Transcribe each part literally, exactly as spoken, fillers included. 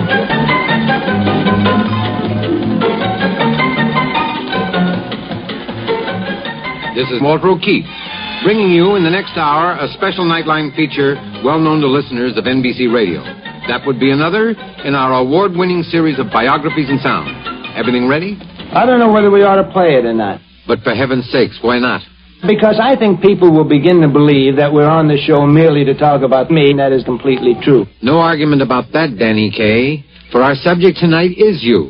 This is Walter O'Keefe, bringing you in the next hour a special Nightline feature well known to listeners of N B C Radio. That would be another in our award-winning series of biographies and sound. Everything ready? I don't know whether we ought to play it or not. But for heaven's sakes, why not? Because I think people will begin to believe that we're on the show merely to talk about me, and that is completely true. No argument about that, Danny Kaye, for our subject tonight is you.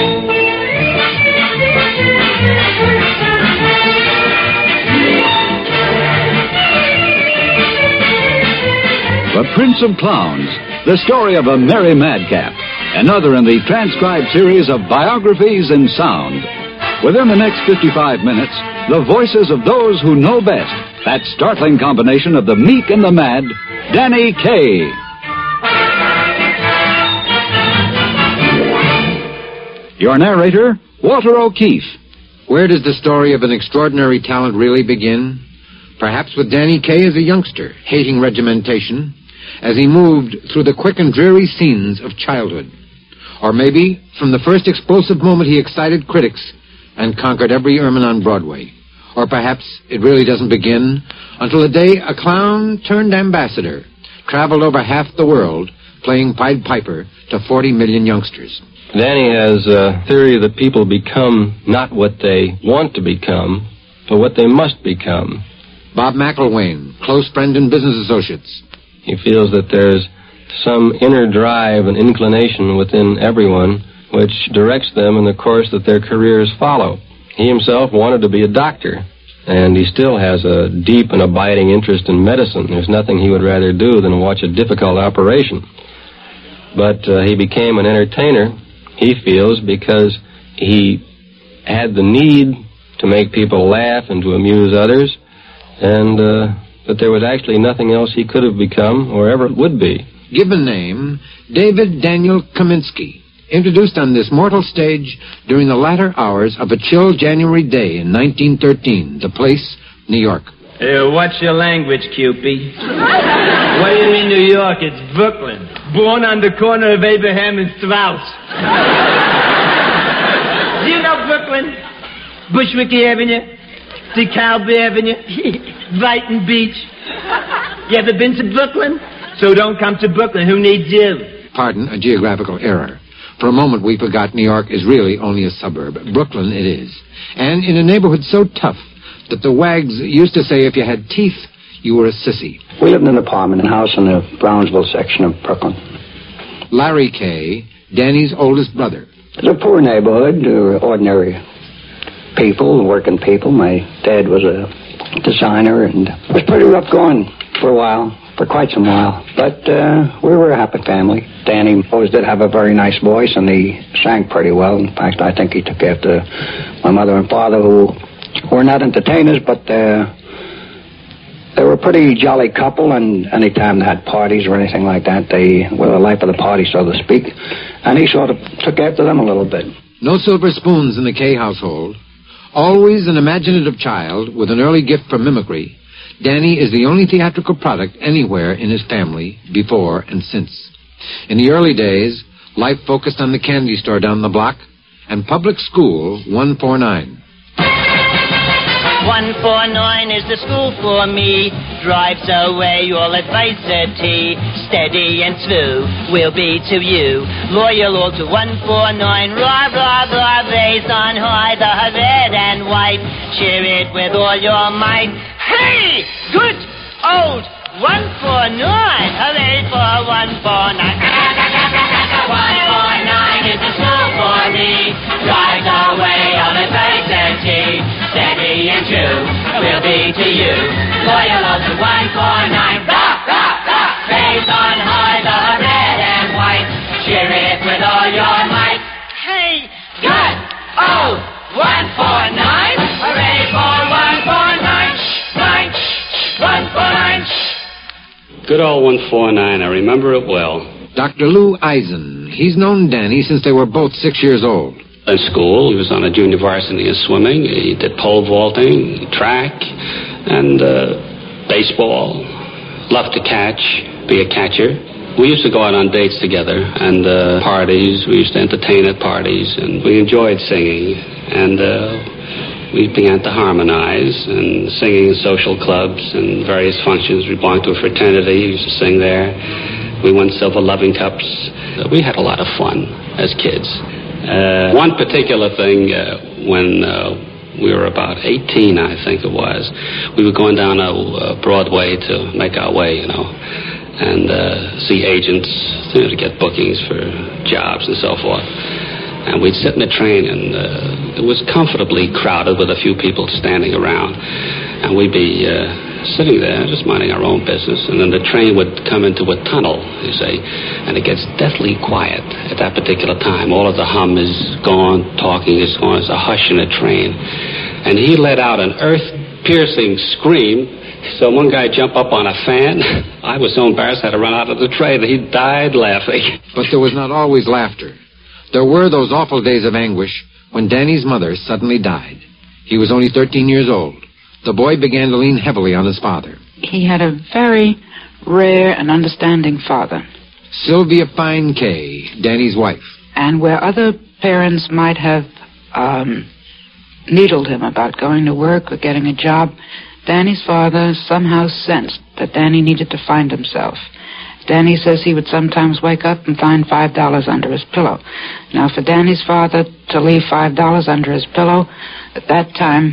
The Prince of Clowns, the story of a merry madcap, another in the transcribed series of biographies in sound. Within the next fifty-five minutes, the voices of those who know best, that startling combination of the meek and the mad, Danny Kaye. Your narrator, Walter O'Keefe. Where does the story of an extraordinary talent really begin? Perhaps with Danny Kaye as a youngster, hating regimentation, as he moved through the quick and dreary scenes of childhood. Or maybe from the first explosive moment he excited critics and conquered every ermine on Broadway. Or perhaps it really doesn't begin until the day a clown turned ambassador traveled over half the world playing Pied Piper to forty million youngsters. Danny has a theory that people become not what they want to become, but what they must become. Bob McElwain, close friend and business associates. He feels that there's some inner drive and inclination within everyone which directs them in the course that their careers follow. He himself wanted to be a doctor, and he still has a deep and abiding interest in medicine. There's nothing he would rather do than watch a difficult operation. But uh, he became an entertainer, he feels, because he had the need to make people laugh and to amuse others, and uh, that there was actually nothing else he could have become or ever would be. Given name, David Daniel Kaminsky, introduced on this mortal stage during the latter hours of a chill January day in nineteen thirteen, the place, New York. Uh, what's your language, Cupid? What do you mean New York? It's Brooklyn. Born on the corner of Abraham and Strauss. Do you know Brooklyn? Bushwick Avenue? DeKalb Avenue? Brighton Beach? You ever been to Brooklyn? So don't come to Brooklyn. Who needs you? Pardon, a geographical error. For a moment we forgot New York is really only a suburb. Brooklyn it is. And in a neighborhood so tough that the wags used to say if you had teeth, you were a sissy. We lived in an apartment house in the Brownsville section of Brooklyn. Larry Kaye, Danny's oldest brother. It was a poor neighborhood, uh, ordinary people, working people. My dad was a designer, and it was pretty rough going for a while, for quite some while. But uh, we were a happy family. Danny always did have a very nice voice, and he sang pretty well. In fact, I think he took after my mother and father, who were not entertainers, but uh, they were a pretty jolly couple, and any time they had parties or anything like that, they were the life of the party, so to speak. And he sort of took after them a little bit. No silver spoons in the Kaye household. Always an imaginative child with an early gift for mimicry, Danny is the only theatrical product anywhere in his family, before and since. In the early days, life focused on the candy store down the block and public school one forty-nine. one forty-nine is the school for me. Drives away all adversity. Steady and true will be to you. Loyal all to one forty-nine. Rah, rah, rah, raised on high the red and white. Cheer it with all your might. Hey, good old one forty-nine. Hooray for one forty-nine. one forty-nine is the school for me. Drives away all adversity. Steady and true will be to you. Loyal all to one forty-nine. Rah, rah, rah. Raised on high the red and white. Cheer it with all your might. Hey, good old one forty-nine. Hooray for one forty-nine. Nine, one forty-nine. Good old one forty-nine. I remember it well. Doctor Lou Eisen. He's known Danny since they were both six years old. In school, he was on a junior varsity in swimming. He did pole vaulting, track, and uh, baseball. Loved to catch, be a catcher. We used to go out on dates together and uh, parties. We used to entertain at parties, and we enjoyed singing. And uh, we began to harmonize and singing in social clubs and various functions. We belonged to a fraternity. We used to sing there. We won silver loving cups. Uh, we had a lot of fun as kids. Uh, one particular thing, uh, when uh, we were about eighteen, I think it was, we were going down a, a Broadway to make our way, you know, and uh, see agents, you know, to get bookings for jobs and so forth. And we'd sit in the train, and uh, it was comfortably crowded with a few people standing around. And we'd be uh, sitting there, just minding our own business. And then the train would come into a tunnel, you see, and it gets deathly quiet at that particular time. All of the hum is gone, talking is gone. There's a hush in the train. And he let out an earth-piercing scream. So one guy jumped up on a fan. I was so embarrassed I had to run out of the train. He died laughing. But there was not always laughter. There were those awful days of anguish when Danny's mother suddenly died. He was only thirteen years old. The boy began to lean heavily on his father. He had a very rare and understanding father. Sylvia Fine Kay, Danny's wife. And where other parents might have um, needled him about going to work or getting a job, Danny's father somehow sensed that Danny needed to find himself. Danny says he would sometimes wake up and find five dollars under his pillow. Now, for Danny's father to leave five dollars under his pillow at that time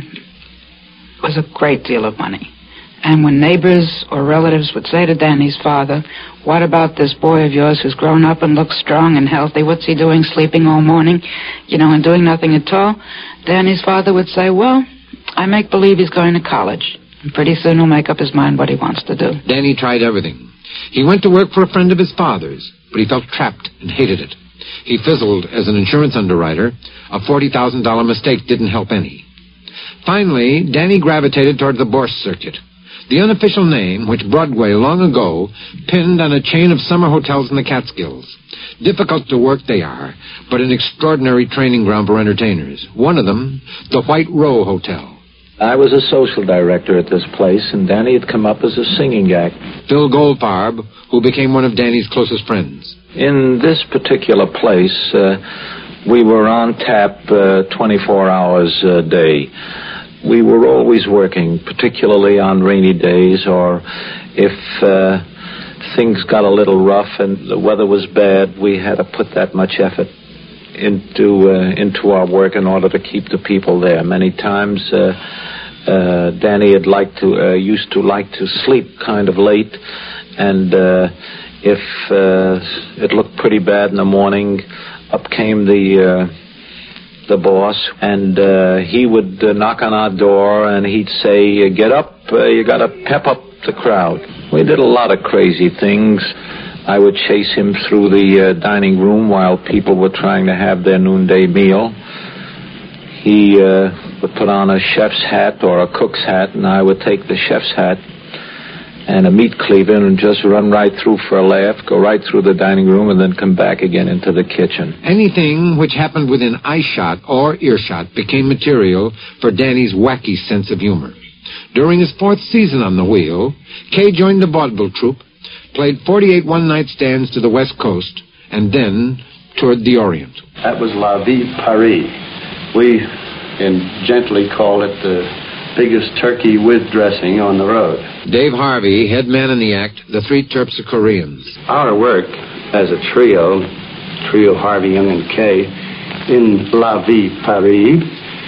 was a great deal of money. And when neighbors or relatives would say to Danny's father, "What about this boy of yours who's grown up and looks strong and healthy? What's he doing, sleeping all morning, you know, and doing nothing at all?" Danny's father would say, "Well, I make believe he's going to college. And pretty soon he'll make up his mind what he wants to do." Danny tried everything. He went to work for a friend of his father's, but he felt trapped and hated it. He fizzled as an insurance underwriter. A forty thousand dollars mistake didn't help any. Finally, Danny gravitated toward the Bourse circuit, the unofficial name which Broadway long ago pinned on a chain of summer hotels in the Catskills. Difficult to work they are, but an extraordinary training ground for entertainers. One of them, the White Row Hotel. I was a social director at this place, and Danny had come up as a singing act. Phil Goldfarb, who became one of Danny's closest friends. In this particular place, uh, we were on tap uh, twenty-four hours a day. We were always working, particularly on rainy days, or if uh, things got a little rough and the weather was bad, we had to put that much effort into uh, into our work in order to keep the people there. Many times, uh, uh, Danny had liked to uh, used to like to sleep kind of late, and uh, if uh, it looked pretty bad in the morning, up came the uh, the boss, and uh, he would uh, knock on our door, and he'd say, "Get up, uh, you got to pep up the crowd." We did a lot of crazy things. I would chase him through the uh, dining room while people were trying to have their noonday meal. He uh, would put on a chef's hat or a cook's hat, and I would take the chef's hat and a meat cleaver and just run right through for a laugh, go right through the dining room, and then come back again into the kitchen. Anything which happened within eyeshot or earshot became material for Danny's wacky sense of humor. During his fourth season on the wheel, Kay joined the vaudeville troupe, played forty-eight one-night stands to the West Coast, and then toured the Orient. That was La Vie Paris. We in gently call it the biggest turkey with dressing on the road. Dave Harvey, head man in the act, the Three Terpsichoreans. Our work as a trio, trio Harvey, Young, and Kay, in La Vie Paris,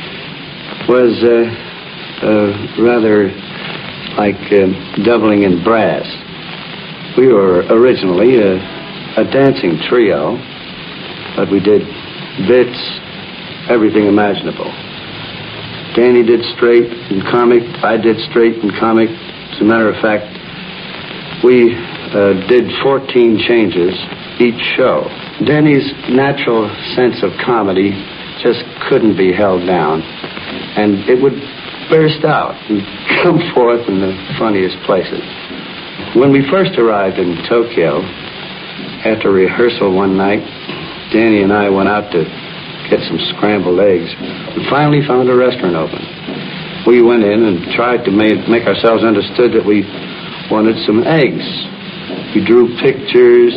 was uh, uh, rather like uh, doubling in brass. We were originally a, a dancing trio, but we did bits, everything imaginable. Danny did straight and comic, I did straight and comic. As a matter of fact, we uh, did fourteen changes each show. Danny's natural sense of comedy just couldn't be held down, and it would burst out and come forth in the funniest places. When we first arrived in Tokyo, after rehearsal one night, Danny and I went out to get some scrambled eggs. We finally found a restaurant open. We went in and tried to make, make ourselves understood that we wanted some eggs. We drew pictures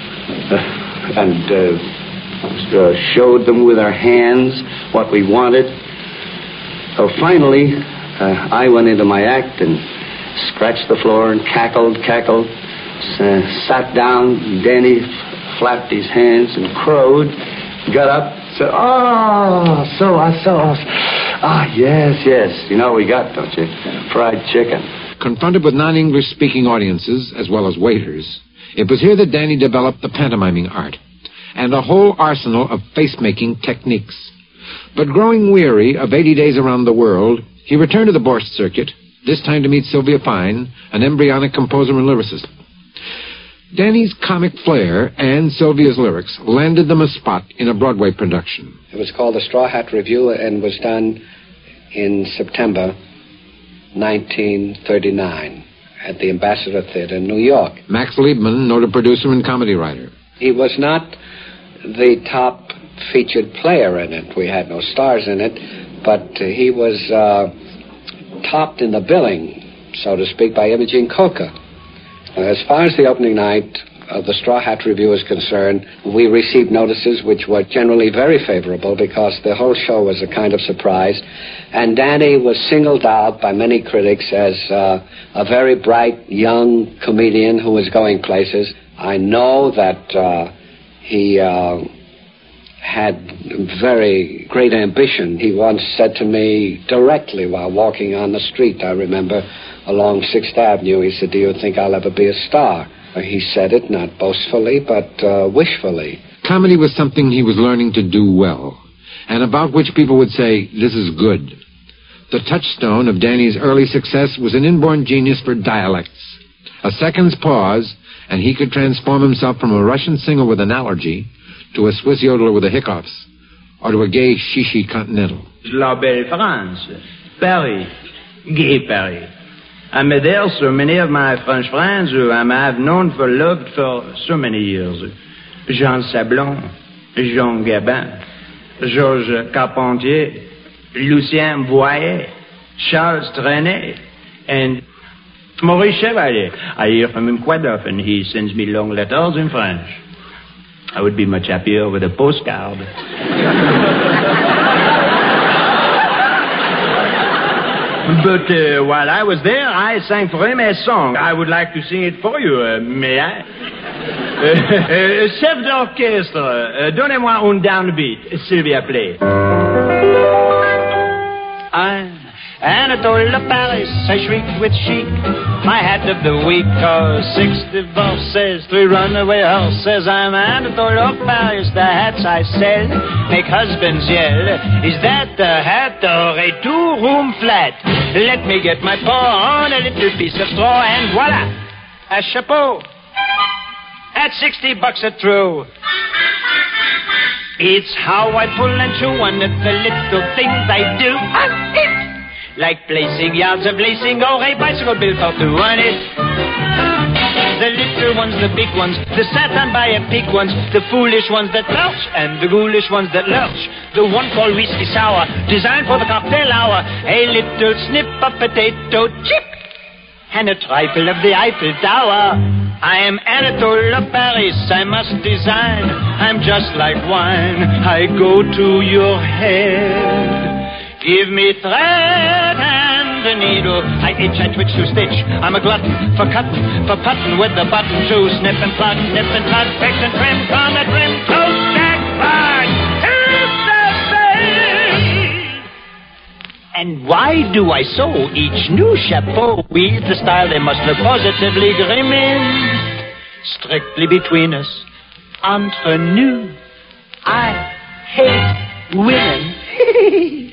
uh, and uh, uh, showed them with our hands what we wanted. So finally, uh, I went into my act and scratched the floor and cackled, cackled, uh, sat down. Danny flapped his hands and crowed, got up, said, "Oh, so I saw. Ah, yes, yes. You know what we got, don't you? Fried chicken." Confronted with non-English speaking audiences, as well as waiters, it was here that Danny developed the pantomiming art and a whole arsenal of face-making techniques. But growing weary of eighty days around the world, he returned to the Borscht circuit, this time to meet Sylvia Fine, an embryonic composer and lyricist. Danny's comic flair and Sylvia's lyrics landed them a spot in a Broadway production. It was called the Straw Hat Review and was done in September nineteen thirty-nine at the Ambassador Theater in New York. Max Liebman, noted producer and comedy writer. He was not the top featured player in it. We had no stars in it, but uh, he was uh, topped in the billing, so to speak, by Imogene Coca. Uh, as far as the opening night of the Straw Hat Review is concerned, we received notices which were generally very favorable because the whole show was a kind of surprise. And Danny was singled out by many critics as uh, a very bright young comedian who was going places. I know that uh, he uh, had very great ambition. He once said to me directly while walking on the street, I remember, along Sixth Avenue, he said, "Do you think I'll ever be a star?" He said it not boastfully, but uh, wishfully. Comedy was something he was learning to do well, and about which people would say, "This is good." The touchstone of Danny's early success was an inborn genius for dialects. A second's pause, and he could transform himself from a Russian singer with an allergy to a Swiss yodeler with the hiccups, or to a gay shishi continental. La belle France, Paris, gay Paris. I'm there so many of my French friends who I have known for loved for so many years. Jean Sablon, Jean Gabin, Georges Carpentier, Lucien Boyer, Charles Trenet, and Maurice Chevalier. I hear from him quite often. He sends me long letters in French. I would be much happier with a postcard. But uh, while I was there, I sang for him a song. I would like to sing it for you, uh, may I? Uh, uh, chef d'orchestre, uh, donnez-moi un downbeat. Sylvia, play. I'm Anatole of Paris, I shrieked with chic. My hat of the week, cause six divorces, three runaway horses. I'm Anatole of Paris, the hats I sell make husbands yell. Is that a hat or a two-room flat? Let me get my paw on a little piece of straw, and voila, a chapeau at sixty bucks a throw. It's how I pull and chew on the little things I do. Ah, it. Like placing yards of lacing or a bicycle built for two on it. The little ones, the big ones, the satin by a pig ones, the foolish ones that lurch, and the ghoulish ones that lurch. The one called whiskey sour, designed for the cocktail hour. A little snip of potato chip, and a trifle of the Eiffel Tower. I am Anatole of Paris, I must design. I'm just like wine, I go to your head. Give me thread and a needle. I itch, I twitch to stitch. I'm a glutton for cutting, for putting with the button to snip and plug, nip and plug, fix and trim, from the trim, toast, jack, bug, tip the thing. And why do I sew each new chapeau with the style they must look positively grim in? Strictly between us, entre nous, I hate women.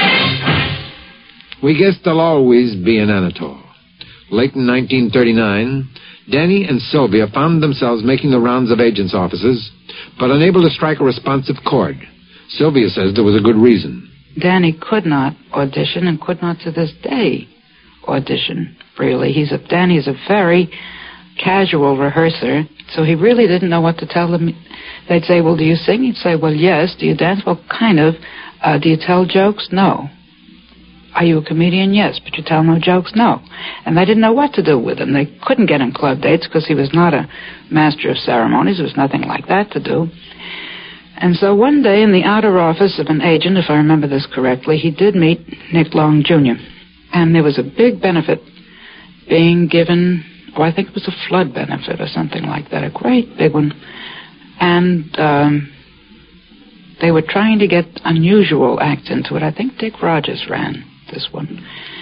We guess there'll always be an Anatole. Late in nineteen thirty-nine, Danny and Sylvia found themselves making the rounds of agents' offices, but unable to strike a responsive chord. Sylvia says there was a good reason. Danny could not audition and could not to this day audition, really. He's a, Danny is a very casual rehearser, so he really didn't know what to tell them. They'd say, "Well, do you sing?" He'd say, "Well, yes." "Do you dance?" "Well, kind of." Uh, "do you tell jokes?" "No." Are you a comedian? Yes. But you tell no jokes? No. And they didn't know what to do with him. They couldn't get him club dates because he was not a master of ceremonies. There was nothing like that to do. And so one day in the outer office of an agent, if I remember this correctly, he did meet Nick Long, Junior And there was a big benefit being given, or I think it was a flood benefit or something like that, a great big one. And um, they were trying to get unusual acts into it. I think Dick Rogers ran this one.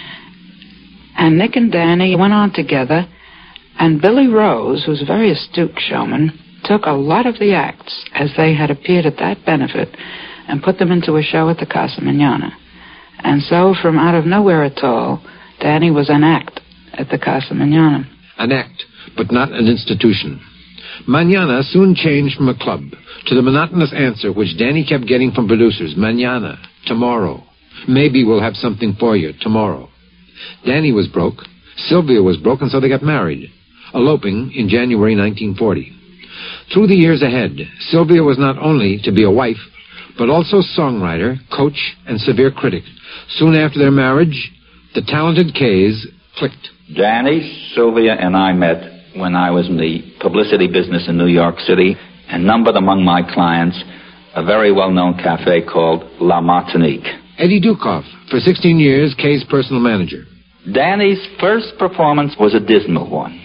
And Nick and Danny went on together, and Billy Rose, who's a very astute showman, took a lot of the acts as they had appeared at that benefit and put them into a show at the Casa Manana. And so, from out of nowhere at all, Danny was an act at the Casa Manana. An act, but not an institution. Manana soon changed from a club to the monotonous answer which Danny kept getting from producers. Manana, tomorrow. Maybe we'll have something for you tomorrow. Danny was broke. Sylvia was broke, and so they got married, eloping in January nineteen forty. Through the years ahead, Sylvia was not only to be a wife, but also songwriter, coach, and severe critic. Soon after their marriage, the talented Kays clicked. Danny, Sylvia, and I met when I was in the publicity business in New York City, and numbered among my clients a very well-known cafe called La Martinique. Eddie Dukoff, for sixteen years, Kays' personal manager. Danny's first performance was a dismal one.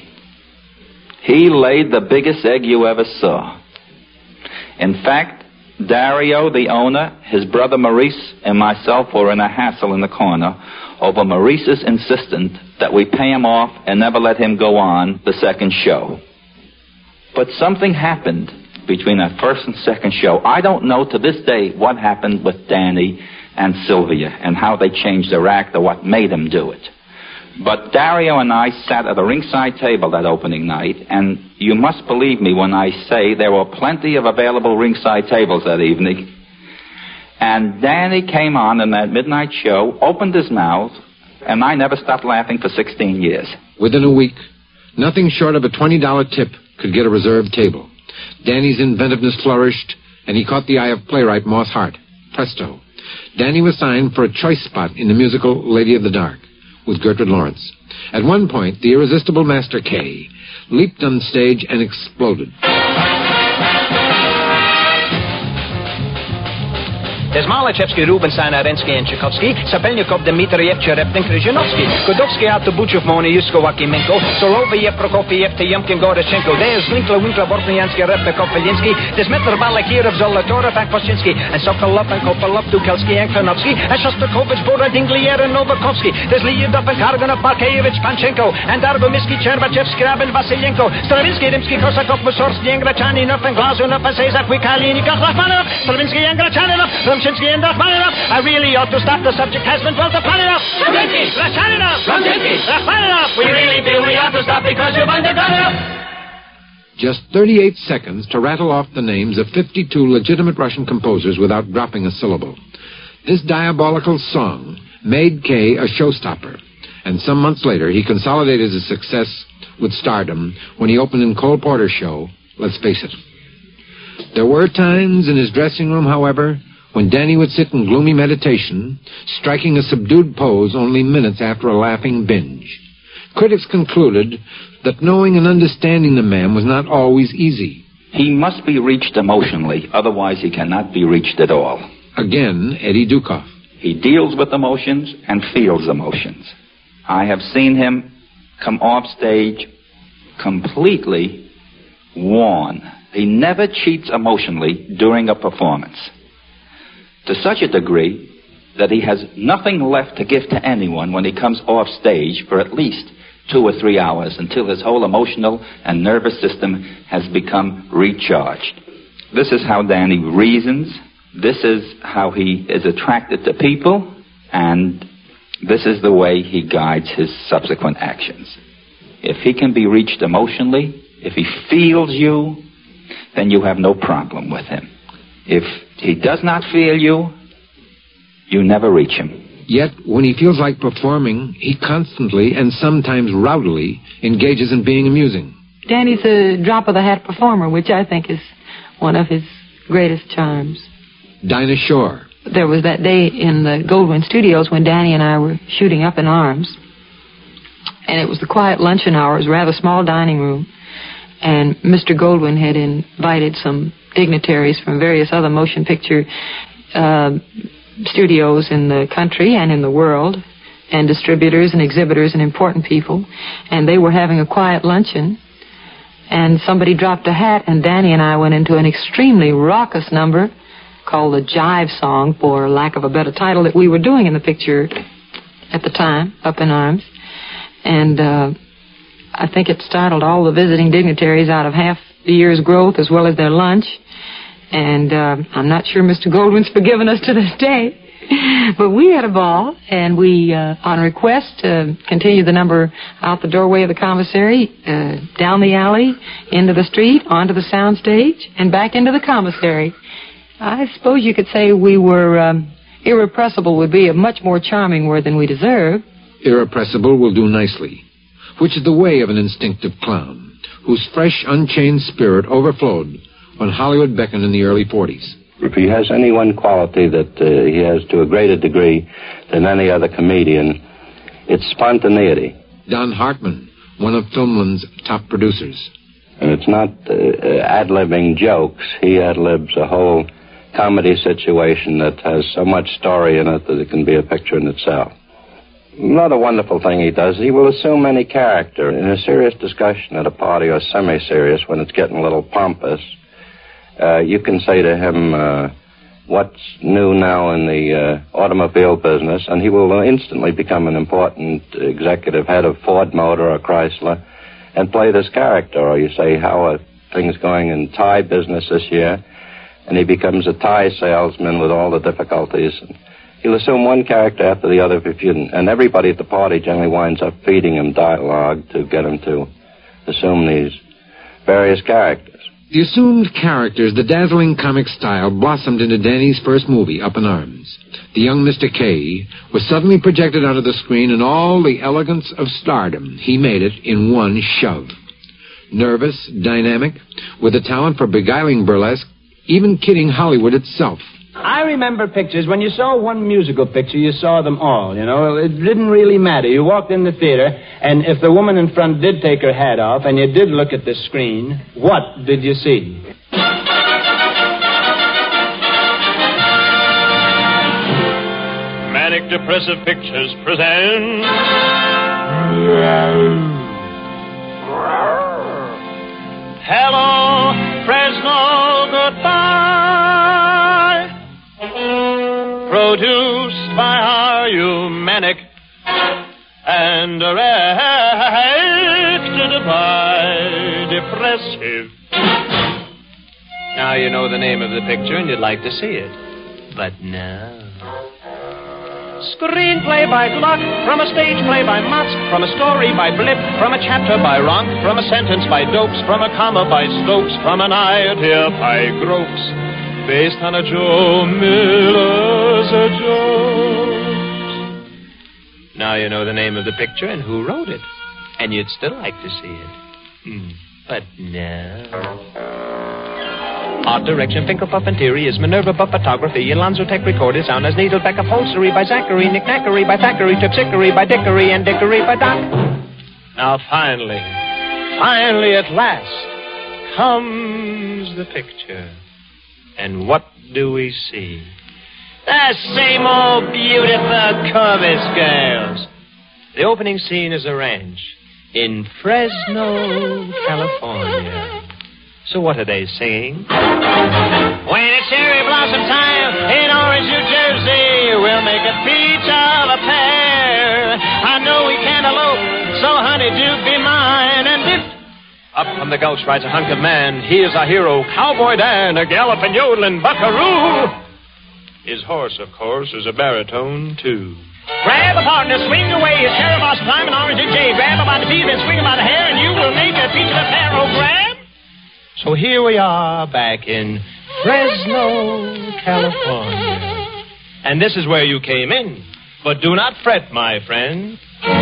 He laid the biggest egg you ever saw. In fact, Dario, the owner, his brother Maurice, and myself were in a hassle in the corner over Maurice's insistence that we pay him off and never let him go on the second show. But something happened between that first and second show. I don't know to this day what happened with Danny and Sylvia and how they changed their act or what made them do it. But Dario and I sat at a ringside table that opening night, and you must believe me when I say there were plenty of available ringside tables that evening. And Danny came on in that midnight show, opened his mouth, and I never stopped laughing for sixteen years. Within a week, nothing short of a twenty dollar tip could get a reserved table. Danny's inventiveness flourished, and he caught the eye of playwright Moss Hart. Presto. Danny was signed for a choice spot in the musical Lady of the Dark with Gertrude Lawrence. At one point, the irresistible Master K leaped on stage and exploded. There's Malachevsky, Rubinstein, Arensky, and Tchaikovsky, Sapelnikov, Dmitriev, Chereptin, Kryzhanovsky, Kodovsky, Autobuchev, Moni, Yuskov, Akimenko, Soloviev, Prokofiev, Teyemkin, Gorechenko, there's Linkla, Winkla, Bortniansky, Repnikov, Felinsky, there's Metr Balakirov, Zolotorov, Akposhinsky, and Sokolov, and Kopolov, Dukelsky, and Kranovsky, and Shostakovich, Bora, Dinglier, and Novakovsky, there's Lyudov, and Karganov, Markeyevich, Panchenko, and Argomisky, Cherbachev, Skrabin, Vasilyenko, Stravinsky, Rimsky, Kosakov, Mussorgsky, and Grachaninoff, and Glazunov, and Sezak, Vikalinikov, Rachmanov, Stravinsky, and Grachaninoff, Rumshinsky, and Rachmaninoff. I really ought to stop. The subject has been dwelt upon enough. Stravinsky, Rachmaninoff, Rumshinsky, Rachmaninoff. We really do. We ought to stop because you've undergone enough. Just thirty-eight seconds to rattle off the names of fifty-two legitimate Russian composers without dropping a syllable. This diabolical song made Kay a showstopper, and some months later he consolidated his success with stardom when he opened in Cole Porter's show, Let's Face It. There were times in his dressing room, however, when Danny would sit in gloomy meditation, striking a subdued pose only minutes after a laughing binge. Critics concluded that knowing and understanding the man was not always easy. He must be reached emotionally, otherwise he cannot be reached at all. Again, Eddie Dukoff. He deals with emotions and feels emotions. I have seen him come off stage completely worn. He never cheats emotionally during a performance, to such a degree that he has nothing left to give to anyone when he comes off stage for at least two or three hours until his whole emotional and nervous system has become recharged. This is how Danny reasons. This is how he is attracted to people, and this is the way he guides his subsequent actions. If he can be reached emotionally, if he feels you, then you have no problem with him. If he does not feel you, you never reach him. Yet, when he feels like performing, he constantly and sometimes rowdily engages in being amusing. Danny's a drop-of-the-hat performer, which I think is one of his greatest charms. Dinah Shore, there was that day in the Goldwyn Studios when Danny and I were shooting Up in Arms. And it was the quiet luncheon hour. It was a rather small dining room. And Mister Goldwyn had invited some dignitaries from various other motion picture uh, studios in the country and in the world, and distributors and exhibitors and important people. And they were having a quiet luncheon. And somebody dropped a hat, and Danny and I went into an extremely raucous number called the Jive Song, for lack of a better title, that we were doing in the picture at the time, Up in Arms. And uh, I think it startled all the visiting dignitaries out of half the year's growth as well as their lunch. And uh, I'm not sure Mister Goldwyn's forgiven us to this day. But we had a ball, and we, uh, on request, uh, continued the number out the doorway of the commissary, uh, down the alley, into the street, onto the sound stage, and back into the commissary. I suppose you could say we were um, irrepressible would be a much more charming word than we deserve. Irrepressible will do nicely, which is the way of an instinctive clown, whose fresh, unchained spirit overflowed when Hollywood beckoned in the early forties. If he has any one quality that uh, he has to a greater degree than any other comedian, it's spontaneity. Don Hartman, one of Filmland's top producers. And it's not uh, ad-libbing jokes. He ad-libs a whole comedy situation that has so much story in it that it can be a picture in itself. Another wonderful thing he does, he will assume any character. In a serious discussion at a party or semi-serious when it's getting a little pompous, uh, you can say to him, uh, what's new now in the uh, automobile business, and he will instantly become an important executive head of Ford Motor or Chrysler and play this character. Or you say, how are things going in tie business this year? And he becomes a tie salesman with all the difficulties. He'll assume one character after the other, if you, and everybody at the party generally winds up feeding him dialogue to get him to assume these various characters. The assumed characters, the dazzling comic style, blossomed into Danny's first movie, Up in Arms. The young Mister K was suddenly projected onto the screen in all the elegance of stardom. He made it in one shove. Nervous, dynamic, with a talent for beguiling burlesque, even kidding Hollywood itself. I remember pictures. When you saw one musical picture, you saw them all, you know. It didn't really matter. You walked in the theater, and if the woman in front did take her hat off, and you did look at the screen, what did you see? Manic Depressive Pictures present... Hello, Fresno, goodbye. Produced by Are You Manic and directed by Depressive. Now you know the name of the picture and you'd like to see it. But no. Screenplay by Gluck, from a stage play by Mutz, from a story by Blip, from a chapter by Ronk, from a sentence by Dopes, from a comma by Stokes, from an idea by Gropes, based on a Joe Miller's a jokes. Now you know the name of the picture and who wrote it, and you'd still like to see it. Hmm. But no. Art direction, Finkelpuff and Theory is Minerva Buff Photography, Alonzo Tech recorded, sound as Needleback Upholstery by Zachary, Knickknackery by Thackeray, Tripsickery by Dickory, and Dickory by Doc. Now finally, finally at last, comes the picture. And what do we see? The same old beautiful Corvus girls. The opening scene is a ranch in Fresno, California. So what are they singing? When it's cherry blossom time in Orange, New Jersey, we'll make a peach of a pear. I know we can't elope, so honey, do be mine. And if up from the gulch rides a hunk of man, he is our hero, Cowboy Dan, a galloping yodeling buckaroo. His horse, of course, is a baritone, too. Grab a partner, swing away, it's cherry blossom time in Orange, New Jersey. Grab him by the feet and swing him by the hair, and you will make a peach of a pear. Oh, grab. So here we are back in Fresno, California. And this is where you came in. But do not fret, my friend.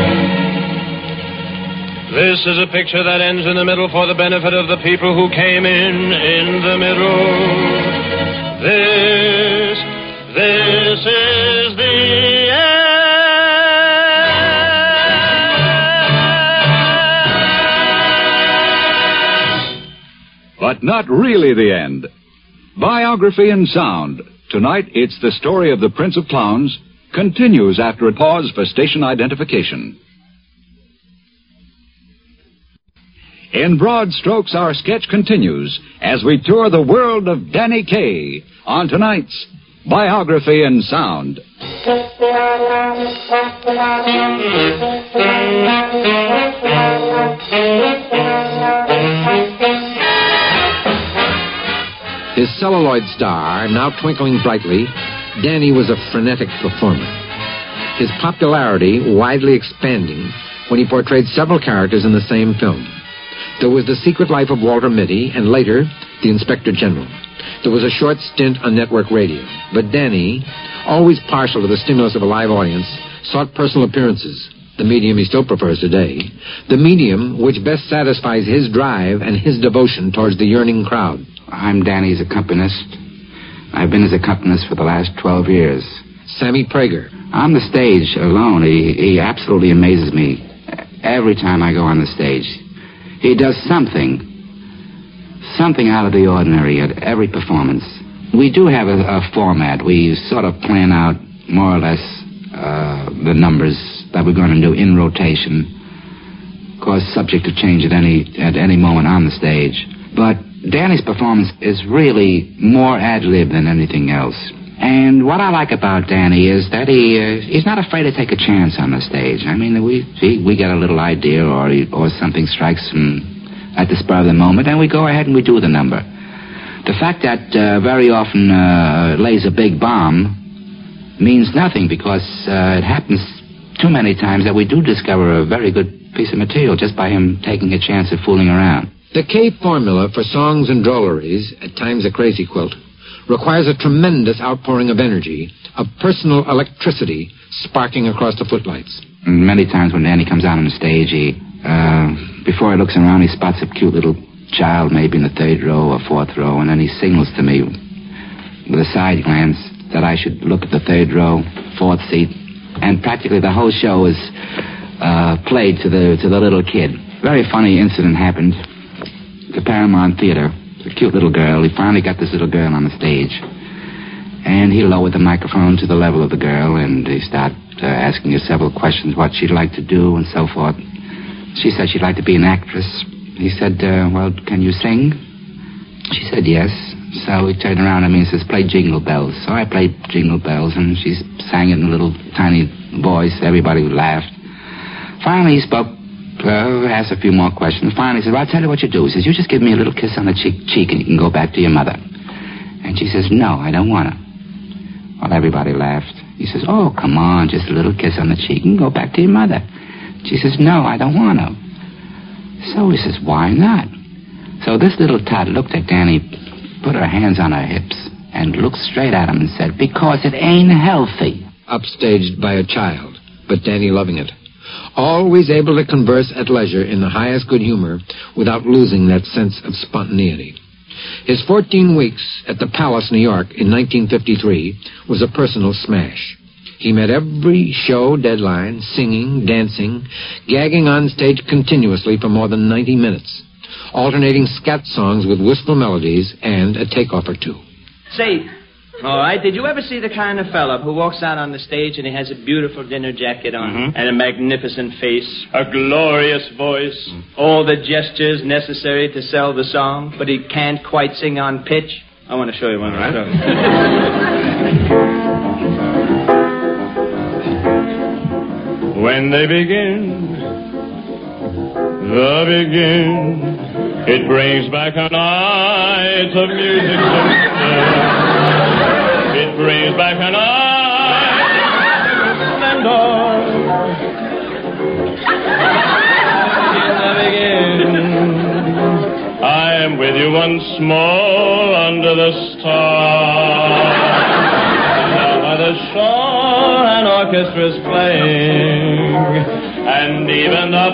This is a picture that ends in the middle for the benefit of the people who came in in the middle. This, this this is the end. But not really the end. Biography and Sound. Tonight, it's the story of the Prince of Clowns. Continues after a pause for station identification. In broad strokes, our sketch continues as we tour the world of Danny Kaye on tonight's Biography and Sound. His celluloid star now twinkling brightly, Danny was a frenetic performer. His popularity widely expanding when he portrayed several characters in the same film. There was The Secret Life of Walter Mitty, and later, The Inspector General. There was a short stint on network radio. But Danny, always partial to the stimulus of a live audience, sought personal appearances, the medium he still prefers today, the medium which best satisfies his drive and his devotion towards the yearning crowd. I'm Danny's accompanist. I've been his accompanist for the last twelve years. Sammy Prager. On the stage alone, he, he absolutely amazes me every time I go on the stage. He does something, something out of the ordinary at every performance. We do have a, a format. We sort of plan out more or less uh, the numbers that we're going to do in rotation. Of course, subject to change at any at any moment on the stage. But Danny's performance is really more ad-lib than anything else. And what I like about Danny is that he uh, he's not afraid to take a chance on the stage. I mean, we we, we get a little idea or he, or something strikes him at the spur of the moment, and we go ahead and we do the number. The fact that uh, very often uh, lays a big bomb means nothing, because uh, it happens too many times that we do discover a very good piece of material just by him taking a chance of fooling around. The Kaye formula for songs and drolleries, at times a crazy quilt, requires a tremendous outpouring of energy, of personal electricity sparking across the footlights. And many times when Danny comes out on the stage, he, uh, before he looks around, he spots a cute little child, maybe in the third row or fourth row, and then he signals to me with a side glance that I should look at the third row, fourth seat, and practically the whole show is uh, played to the to the little kid. Very funny incident happened at the Paramount Theater. A cute little girl. He finally got this little girl on the stage, and he lowered the microphone to the level of the girl, and he started uh, asking her several questions, what she'd like to do and so forth. She said she'd like to be an actress. He said, uh, well, can you sing? She said yes. So he turned around at me and says, play Jingle Bells. So I played Jingle Bells, and she sang it in a little tiny voice. Everybody laughed. Finally, he spoke, uh, asked a few more questions. Finally, he said, well, I'll tell you what you do. He says, you just give me a little kiss on the cheek, cheek and you can go back to your mother. And she says, no, I don't want to. Well, everybody laughed. He says, oh, come on, just a little kiss on the cheek and go back to your mother. She says, no, I don't want to. So he says, why not? So this little tot looked at Danny, put her hands on her hips, and looked straight at him and said, because it ain't healthy. Upstaged by a child, but Danny loving it. Always able to converse at leisure in the highest good humor without losing that sense of spontaneity. His fourteen weeks at the Palace, New York, in nineteen fifty-three was a personal smash. He met every show deadline, singing, dancing, gagging on stage continuously for more than ninety minutes, alternating scat songs with wistful melodies and a takeoff or two. Say, all right, did you ever see the kind of fella who walks out on the stage and he has a beautiful dinner jacket on Mm-hmm. and a magnificent face, A glorious voice. all the gestures necessary to sell the song, but he can't quite sing on pitch? I want to show you one. All right. When they begin, the begin, it brings back a night of music. It brings back a night and all. In the begin, I am with you once more under the stars. Now by the shore, an orchestra's playing, and even the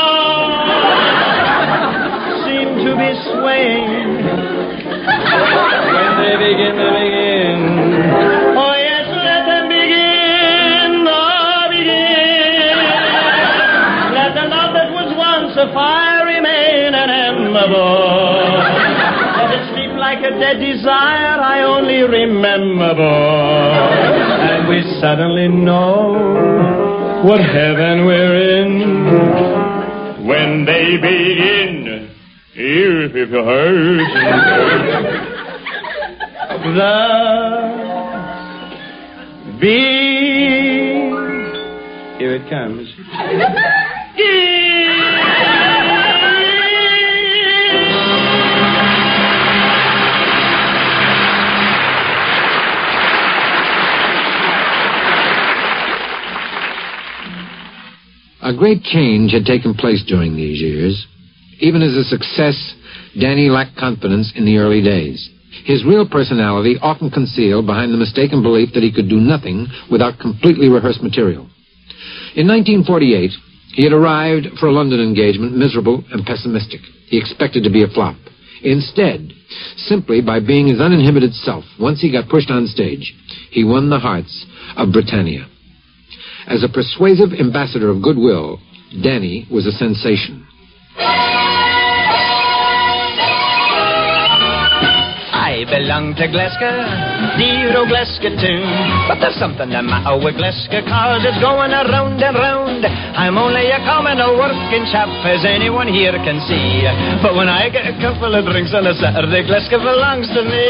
palms seem to be swaying. When they begin, they begin. Oh yes, let them desire, I only remember, and we suddenly know what heaven we're in when they begin. If it hurts, the beat. Here it comes. A great change had taken place during these years. Even as a success, Danny lacked confidence in the early days. His real personality often concealed behind the mistaken belief that he could do nothing without completely rehearsed material. In nineteen forty-eight, he had arrived for a London engagement miserable and pessimistic. He expected to be a flop. Instead, simply by being his uninhibited self, once he got pushed on stage, he won the hearts of Britannia. As a persuasive ambassador of goodwill, Danny was a sensation. I belong to Glasgow, dear old Glasgow tune. But there's something the matter with Glasgow, cause it's going around and round. I'm only a common a working chap, as anyone here can see. But when I get a couple of drinks on a Saturday, Glasgow belongs to me.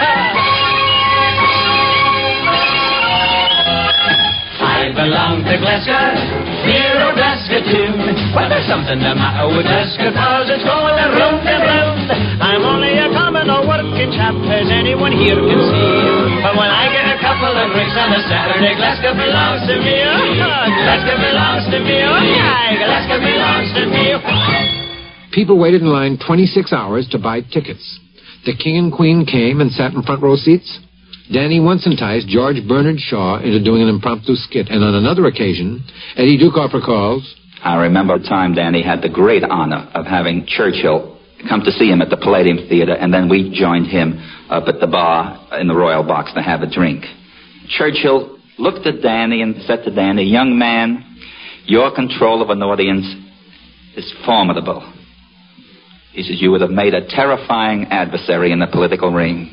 I belong to Glasgow, dear old Glasgow tune. But there's something the matter with Glasgow, cause it's going around and round. I'm only a common or working chap, as anyone here can see. But when I get a couple of drinks on a Saturday, Glasgow belongs to me. Oh, Glasgow belongs to me. Oh, yeah, Glasgow belongs to me. People waited in line twenty-six hours to buy tickets. The King and Queen came and sat in front row seats. Danny once enticed George Bernard Shaw into doing an impromptu skit, and on another occasion, Eddie Dukoff recalls, I remember a time Danny had the great honor of having Churchill come to see him at the Palladium Theater, and then we joined him up at the bar in the Royal Box to have a drink. Churchill looked at Danny and said to Danny, young man, your control of an audience is formidable. He says, you would have made a terrifying adversary in the political ring.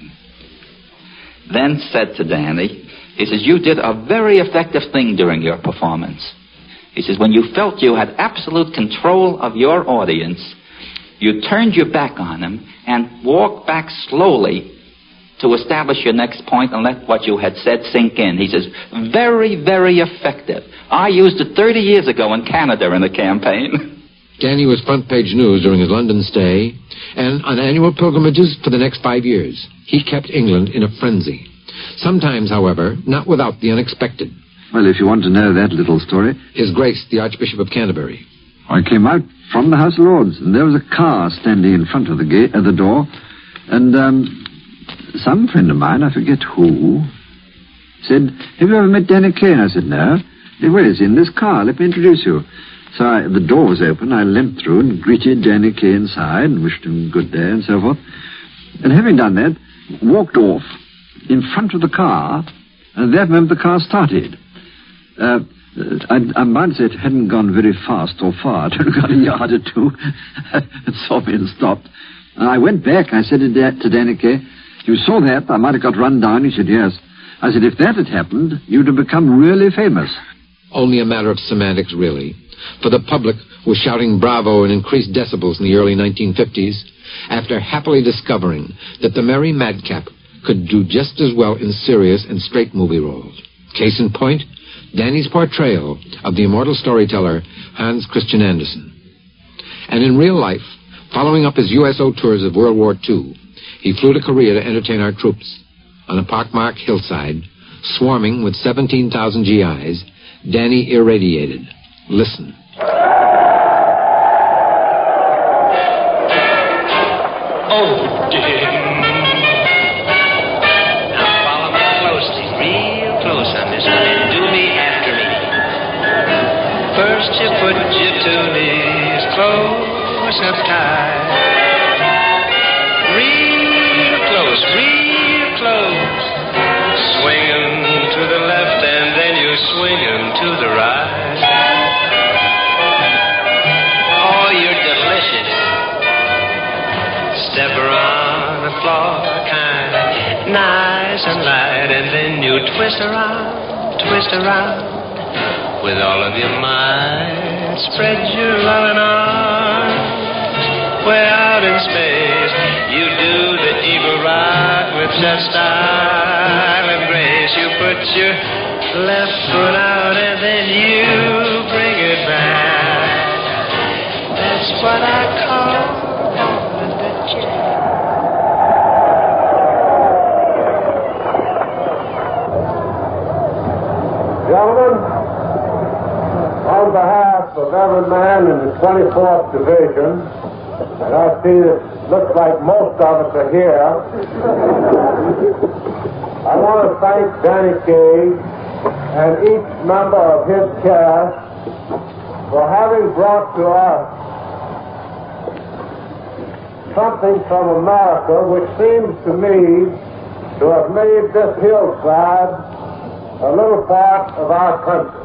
Then said to Danny, he says, you did a very effective thing during your performance. He says, when you felt you had absolute control of your audience, you turned your back on them and walked back slowly to establish your next point and let what you had said sink in. He says, very, very effective. I used it thirty years ago in Canada in the campaign. Danny was front page news during his London stay and on annual pilgrimages for the next five years. He kept England in a frenzy. Sometimes, however, not without the unexpected. Well, if you want to know that little story... His Grace, the Archbishop of Canterbury. I came out from the House of Lords, and there was a car standing in front of the gate, at the door, and um, some friend of mine, I forget who, said, have you ever met Danny Kaye? And I said, no. He said, well, he's in this car. Let me introduce you. So I, the door was open. I limped through and greeted Danny Kaye inside and wished him good day and so forth. And having done that, walked off in front of the car, and at that moment the car started. Uh, I, I might say it hadn't gone very fast or far. It had got a yard or two. It saw me and stopped. And I went back. I said to, da- to Danny Kaye, you saw that? I might have got run down. He said, yes. I said, if that had happened, you'd have become really famous. Only a matter of semantics, really. For the public was shouting bravo in increased decibels in the early nineteen fifties after happily discovering that the Merry Madcap could do just as well in serious and straight movie roles. Case in point, Danny's portrayal of the immortal storyteller Hans Christian Andersen. And in real life, following up his U S O tours of World War Two, he flew to Korea to entertain our troops. On a pockmarked hillside, swarming with seventeen thousand G Is, Danny irradiated. Listen. Oh, dear. Now follow me closely, real close on this one, and do me after me. First you put your two knees close up tight. Real close, real close. Swinging to the left and then you're swinging to the right. Oh, you're delicious. Step around the floor, kind of nice and light, and then you twist around, twist around. With all of your might, spread your loving arms. Way out in space, you do the eagle rock with such style and grace. You put your left foot out and then you bring it back. That's what I call on the jet. Gentlemen, on behalf of every man in the twenty-fourth Division, and I see it looks like most of us are here, I want to thank Danny Kaye and each member of his cast for having brought to us something from America which seems to me to have made this hillside a little part of our country.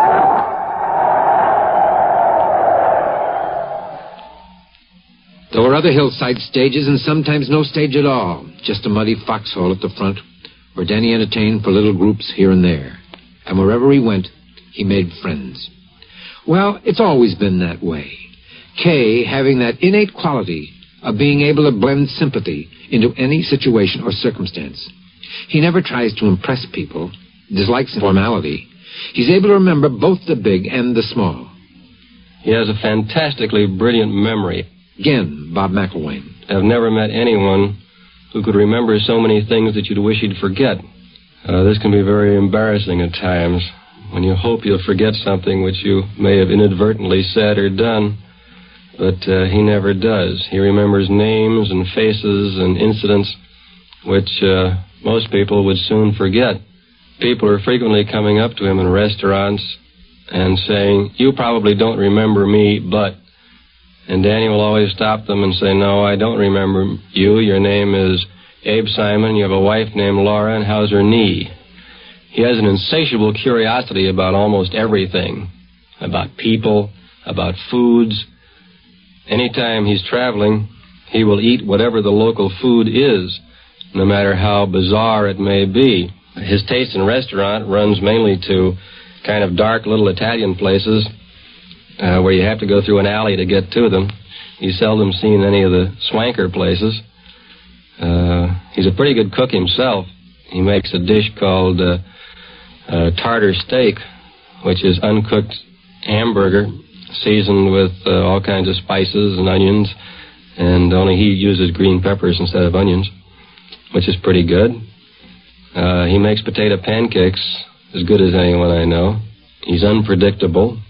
There were other hillside stages and sometimes no stage at all, just a muddy foxhole at the front where Danny entertained for little groups here and there. And wherever he went, he made friends. Well, it's always been that way. Kaye having that innate quality of being able to blend sympathy into any situation or circumstance. He never tries to impress people, dislikes formality. He's able to remember both the big and the small. He has a fantastically brilliant memory. Again, Bob McElwain. I've never met anyone who could remember so many things that you'd wish he'd forget. Uh, this can be very embarrassing at times, when you hope you'll forget something which you may have inadvertently said or done, but uh, he never does. He remembers names and faces and incidents which uh, most people would soon forget. People are frequently coming up to him in restaurants and saying, "You probably don't remember me, but..." And Danny will always stop them and say, "No, I don't remember you. Your name is Abe Simon. You have a wife named Laura, and how's her knee?" He has an insatiable curiosity about almost everything, about people, about foods. Anytime he's traveling, he will eat whatever the local food is, no matter how bizarre it may be. His taste in restaurant runs mainly to kind of dark little Italian places uh, where you have to go through an alley to get to them. He's seldom seen any of the swanker places. Uh, he's a pretty good cook himself. He makes a dish called uh, uh, tartar steak, which is uncooked hamburger seasoned with uh, all kinds of spices and onions, and only he uses green peppers instead of onions, which is pretty good. Uh, he makes potato pancakes as good as anyone I know. He's unpredictable.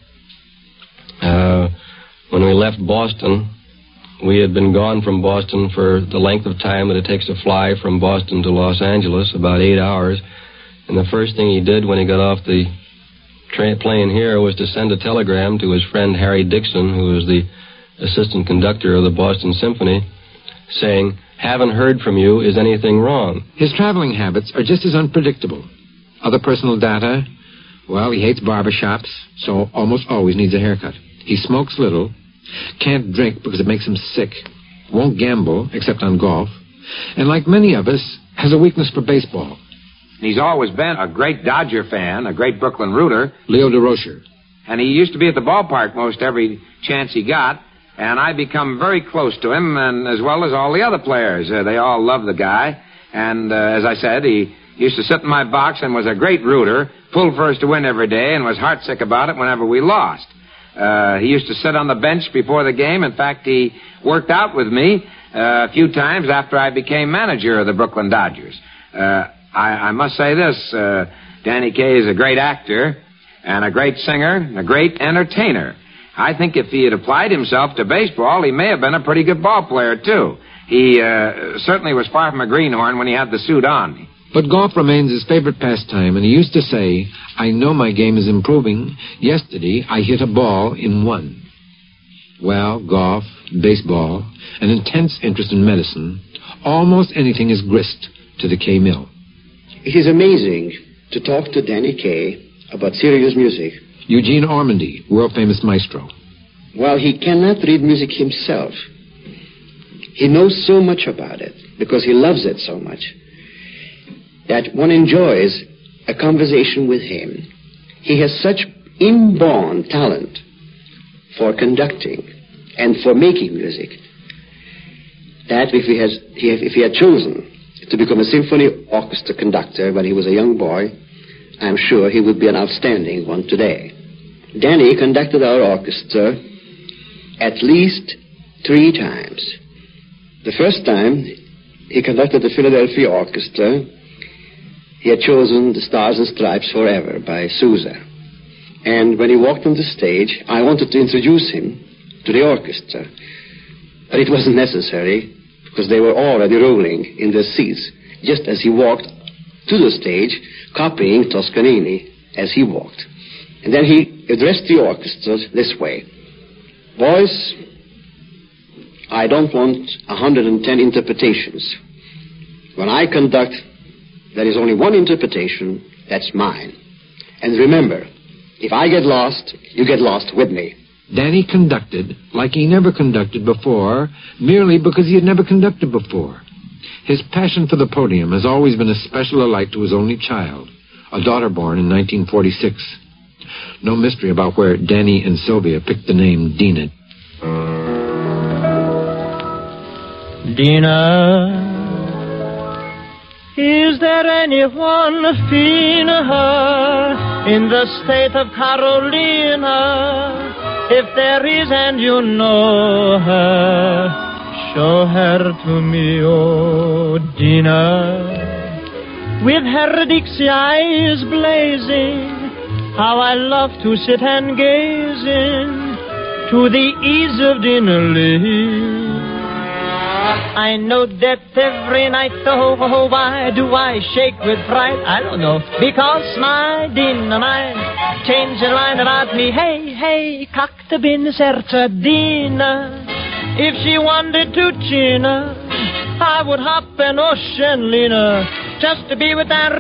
Uh, when we left Boston, we had been gone from Boston for the length of time that it takes to fly from Boston to Los Angeles, about eight hours. And the first thing he did when he got off the tra- plane here was to send a telegram to his friend Harry Dixon, who was the assistant conductor of the Boston Symphony, saying, "Haven't heard from you. Is anything wrong?" His traveling habits are just as unpredictable. Other personal data, well, he hates barbershops, so almost always needs a haircut. He smokes little, can't drink because it makes him sick, won't gamble except on golf, and like many of us, has a weakness for baseball. He's always been a great Dodger fan, a great Brooklyn rooter. Leo DeRocher. And he used to be at the ballpark most every chance he got, and I become very close to him, and as well as all the other players. Uh, they all love the guy, and uh, as I said, he used to sit in my box and was a great rooter, pulled for us to win every day, and was heartsick about it whenever we lost. Uh, he used to sit on the bench before the game. In fact, he worked out with me uh, a few times after I became manager of the Brooklyn Dodgers. Uh, I, I must say this, uh, Danny Kaye is a great actor and a great singer and a great entertainer. I think if he had applied himself to baseball, he may have been a pretty good ball player, too. He uh, certainly was far from a greenhorn when he had the suit on. But golf remains his favorite pastime, and he used to say, "I know my game is improving. Yesterday, I hit a ball in one." Well, golf, baseball, an intense interest in medicine, almost anything is grist to the Kaye mill. It is amazing to talk to Danny Kaye about serious music. Eugene Ormandy, world-famous maestro. While he cannot read music himself, he knows so much about it because he loves it so much. that one enjoys a conversation with him. He has such inborn talent for conducting and for making music that if he, has, if he had chosen to become a symphony orchestra conductor when he was a young boy, I'm sure he would be an outstanding one today. Danny conducted our orchestra at least three times. The first time he conducted the Philadelphia Orchestra, he had chosen The Stars and Stripes Forever by Sousa. And when he walked on the stage, I wanted to introduce him to the orchestra. But it wasn't necessary, because they were already rolling in their seats, just as he walked to the stage, copying Toscanini as he walked. And then he addressed the orchestra this way. Boys, I don't want one hundred ten interpretations. When I conduct, there is only one interpretation, that's mine. And remember, if I get lost, you get lost with me. Danny conducted like he never conducted before, merely because he had never conducted before. His passion for the podium has always been a special delight to his only child, a daughter born in nineteen forty-six. No mystery about where Danny and Sylvia picked the name Dina. Dina, is there anyone finer in the state of Carolina? If there is and you know her, show her to me, oh Dina. With her Dixie eyes blazing, how I love to sit and gaze in to the ease of Dina Lee. I know that every night, oh, oh, why do I shake with fright? I don't know, because my Dina mine changed her mind about me. Hey, hey, kakte bin serca Dina. If she wanted to China, I would hop an ocean liner just to be with that.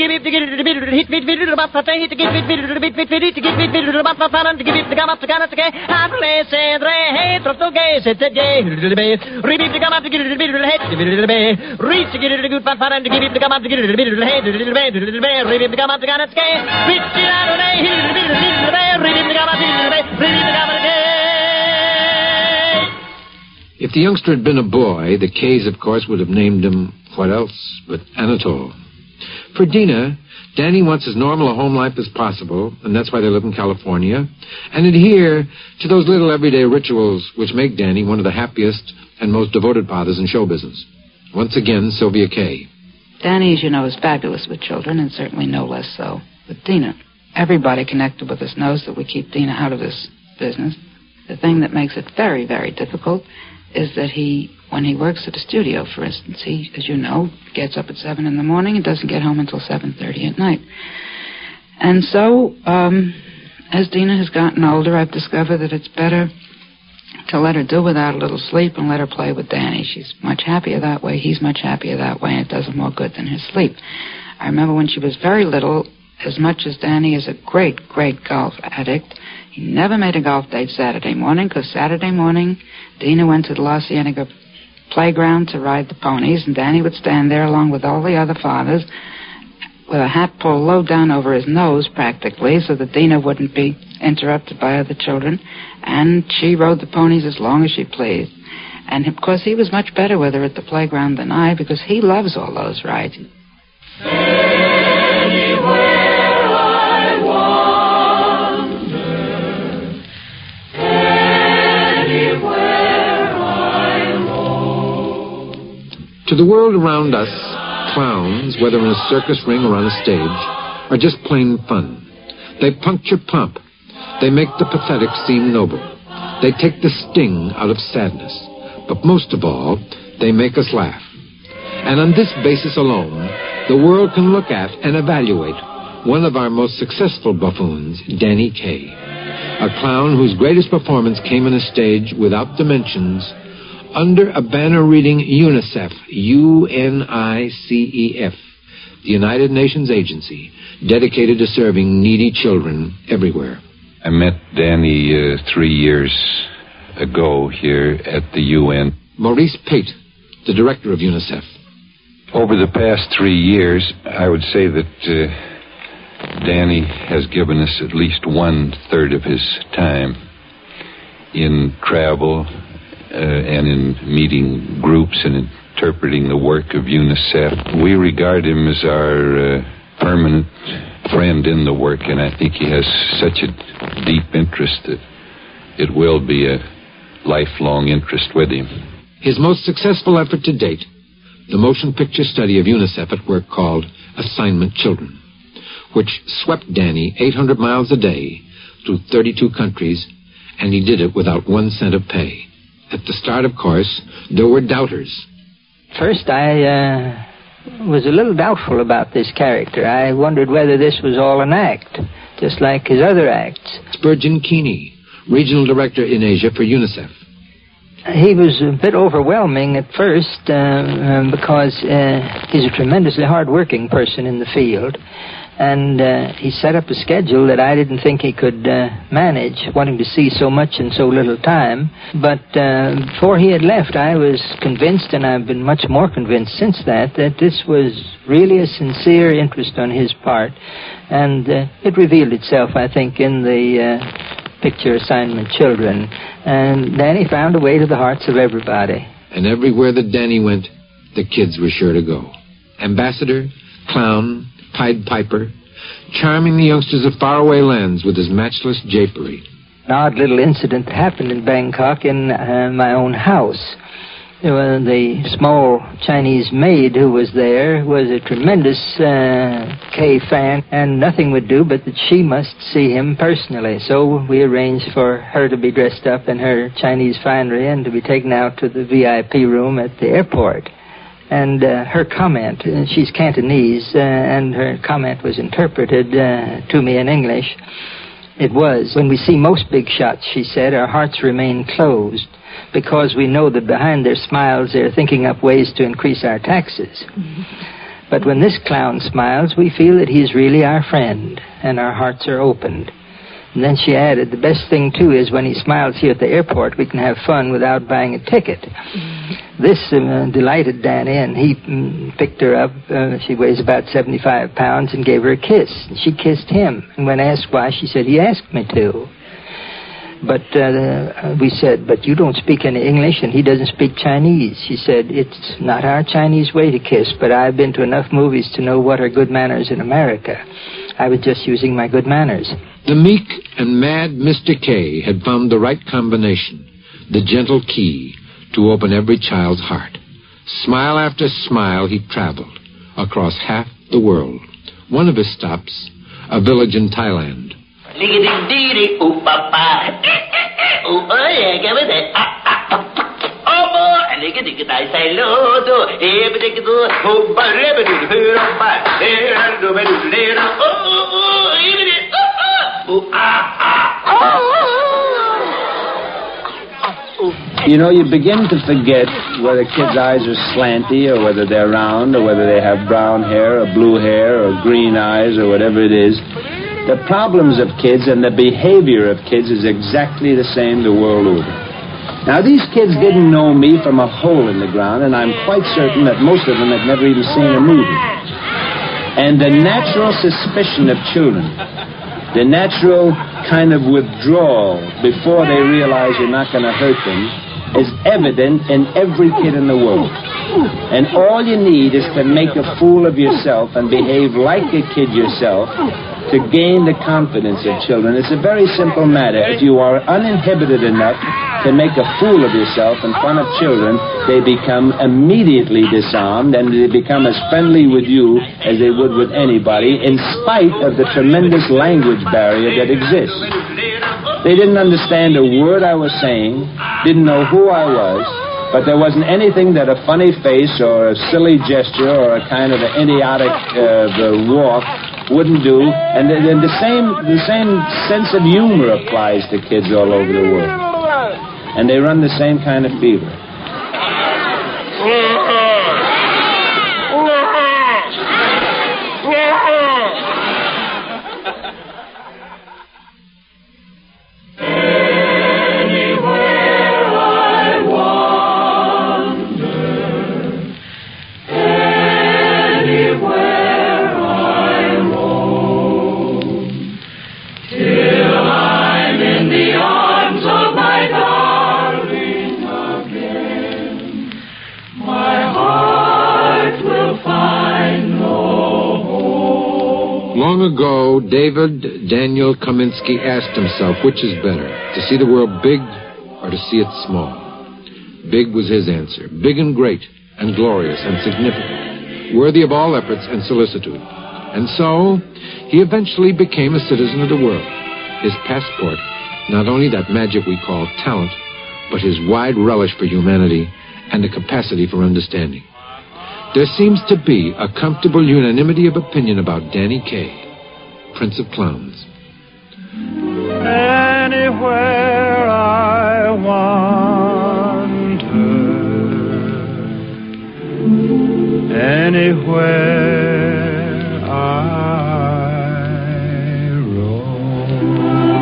If the youngster had been a boy, the Kays, of course, would have named him what else but Anatole. For Dina, Danny wants as normal a home life as possible, and that's why they live in California, and adhere to those little everyday rituals which make Danny one of the happiest and most devoted fathers in show business. Once again, Sylvia Kay. Danny, as you know, is fabulous with children, and certainly no less so with Dina. Everybody connected with us knows that we keep Dina out of this business. The thing that makes it very, very difficult is that he, when he works at a studio, for instance, he, as you know, gets up at seven in the morning and doesn't get home until seven thirty at night. And so, um, as Dina has gotten older, I've discovered that it's better to let her do without a little sleep and let her play with Danny. She's much happier that way. He's much happier that way, and it does him more good than his sleep. I remember when she was very little, as much as Danny is a great, great golf addict, he never made a golf date Saturday morning, because Saturday morning, Dina went to the La Cienega playground to ride the ponies, and Danny would stand there along with all the other fathers with a hat pulled low down over his nose, practically, so that Dina wouldn't be interrupted by other children, and she rode the ponies as long as she pleased. And, of course, he was much better with her at the playground than I, because he loves all those rides. To the world around us, clowns, whether in a circus ring or on a stage, are just plain fun. They puncture pomp. They make the pathetic seem noble. They take the sting out of sadness. But most of all, they make us laugh. And on this basis alone, the world can look at and evaluate one of our most successful buffoons, Danny Kaye, a clown whose greatest performance came on a stage without dimensions, under a banner reading UNICEF, U N I C E F, the United Nations agency dedicated to serving needy children everywhere. I met Danny uh, three years ago here at the U N. Maurice Pate, the director of UNICEF. Over the past three years, I would say that uh, Danny has given us at least one-third of his time in travel uh, and in meeting groups and interpreting the work of UNICEF. We regard him as our uh, permanent friend in the work, and I think he has such a deep interest that it will be a lifelong interest with him. His most successful effort to date, the motion picture study of UNICEF at work called Assignment Children, which swept Danny eight hundred miles a day through thirty-two countries, and he did it without one cent of pay. At the start, of course, there were doubters. First, I uh, was a little doubtful about this character. I wondered whether this was all an act, just like his other acts. Spurgeon Keeney, Regional Director in Asia for UNICEF. He was a bit overwhelming at first uh, um, because uh, he's a tremendously hard-working person in the field, and uh, he set up a schedule that I didn't think he could uh, manage, wanting to see so much in so little time. But uh, before he had left, I was convinced, and I've been much more convinced since that, that this was really a sincere interest on his part, and uh, it revealed itself, I think, in the uh, picture Assignment Children. And Danny found a way to the hearts of everybody. And everywhere that Danny went, the kids were sure to go. Ambassador, clown, Pied Piper, charming the youngsters of faraway lands with his matchless japery. An odd little incident happened in Bangkok in uh, my own house. Uh, the small Chinese maid who was there was a tremendous uh, K fan, and nothing would do but that she must see him personally. So we arranged for her to be dressed up in her Chinese finery and to be taken out to the V I P room at the airport. And uh, her comment, uh, she's Cantonese, uh, and her comment was interpreted uh, to me in English. It was, when we see most big shots, she said, our hearts remain closed, because we know that behind their smiles they're thinking up ways to increase our taxes. Mm-hmm. But when this clown smiles, we feel that he's really our friend, and our hearts are opened. And then she added, the best thing, too, is when he smiles here at the airport, we can have fun without buying a ticket. Mm-hmm. This uh, delighted Danny, and he mm, picked her up. Uh, she weighs about seventy-five pounds, and gave her a kiss. And she kissed him. And when asked why, she said, he asked me to. But uh, we said, but you don't speak any English, and he doesn't speak Chinese. She said, it's not our Chinese way to kiss, but I've been to enough movies to know what are good manners in America. I was just using my good manners. The meek and mad Mister K had found the right combination, the gentle key to open every child's heart. Smile after smile, he traveled across half the world. One of his stops, a village in Thailand. You know, you begin to forget whether kids' eyes are slanty or whether they're round or whether they have brown hair or blue hair or green eyes or whatever it is. The problems of kids and the behavior of kids is exactly the same the world over. Now, these kids didn't know me from a hole in the ground, and I'm quite certain that most of them had never even seen a movie. And the natural suspicion of children, the natural kind of withdrawal before they realize you're not going to hurt them, is evident in every kid in the world. And all you need is to make a fool of yourself and behave like a kid yourself to gain the confidence of children. It's a very simple matter. If you are uninhibited enough to make a fool of yourself in front of children, they become immediately disarmed and they become as friendly with you as they would with anybody, in spite of the tremendous language barrier that exists. They didn't understand a word I was saying, didn't know who I was, but there wasn't anything that a funny face or a silly gesture or a kind of an idiotic uh, walk wouldn't do. And then the same, the same sense of humor applies to kids all over the world. And they run the same kind of fever. Anywhere I wander, Long ago, David Daniel Kaminsky asked himself, which is better, to see the world big or to see it small? Big was his answer. Big and great and glorious and significant, worthy of all efforts and solicitude. And so, he eventually became a citizen of the world. His passport, not only that magic we call talent, but his wide relish for humanity and a capacity for understanding. There seems to be a comfortable unanimity of opinion about Danny Kaye, Prince of Clowns. Anywhere I wander, anywhere I roam.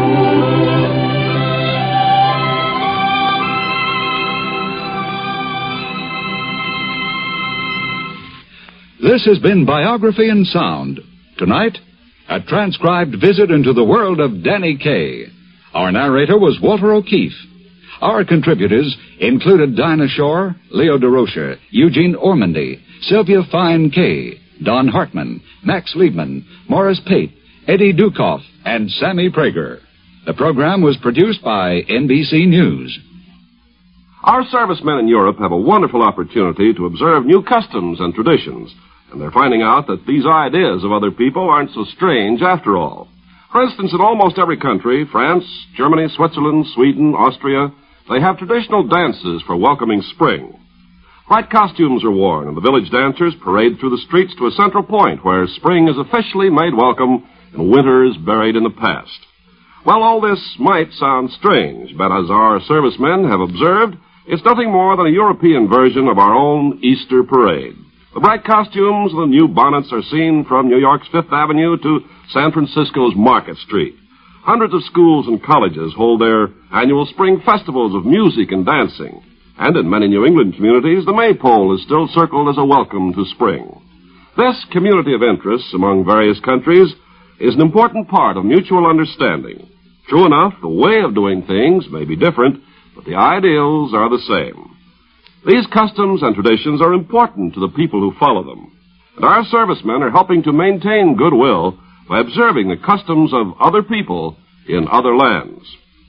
This has been Biography in Sound. Tonight, a transcribed visit into the world of Danny Kaye. Our narrator was Walter O'Keefe. Our contributors included Dinah Shore, Leo DeRocher, Eugene Ormandy, Sylvia Fine Kaye, Don Hartman, Max Liebman, Morris Pate, Eddie Dukoff, and Sammy Prager. The program was produced by N B C News. Our servicemen in Europe have a wonderful opportunity to observe new customs and traditions, and they're finding out that these ideas of other people aren't so strange after all. For instance, in almost every country, France, Germany, Switzerland, Sweden, Austria, they have traditional dances for welcoming spring. Bright costumes are worn, and the village dancers parade through the streets to a central point where spring is officially made welcome and winter is buried in the past. Well, all this might sound strange, but as our servicemen have observed, it's nothing more than a European version of our own Easter parade. The bright costumes and the new bonnets are seen from New York's Fifth Avenue to San Francisco's Market Street. Hundreds of schools and colleges hold their annual spring festivals of music and dancing. And in many New England communities, the maypole is still circled as a welcome to spring. This community of interests among various countries is an important part of mutual understanding. True enough, the way of doing things may be different, but the ideals are the same. These customs and traditions are important to the people who follow them, and our servicemen are helping to maintain goodwill by observing the customs of other people in other lands.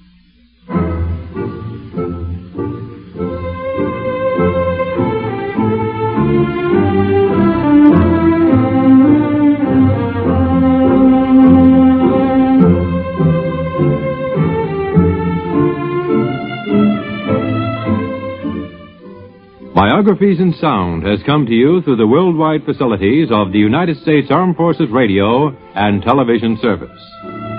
Biographies in Sound has come to you through the worldwide facilities of the United States Armed Forces Radio and Television Service.